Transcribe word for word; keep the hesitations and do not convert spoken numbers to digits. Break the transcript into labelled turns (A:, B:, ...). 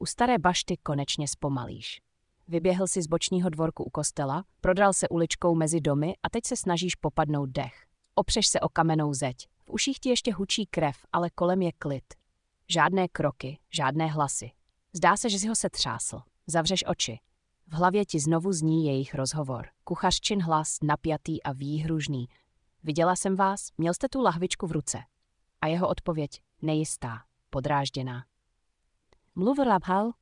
A: U staré bašty konečně zpomalíš. Vyběhl si z bočního dvorku u kostela, prodral se uličkou mezi domy a teď se snažíš popadnout dech. Opřeš se o kamennou zeď. V uších ti ještě hučí krev, ale kolem je klid. Žádné kroky, žádné hlasy. Zdá se, že si ho setřásl. Zavřeš oči. V hlavě ti znovu zní jejich rozhovor. Kuchařčin hlas, napjatý a výhružný. Viděla jsem vás, měl jste tu lahvičku v ruce. A jeho odpověď nejistá, podrážděná. Mluvil Abhal,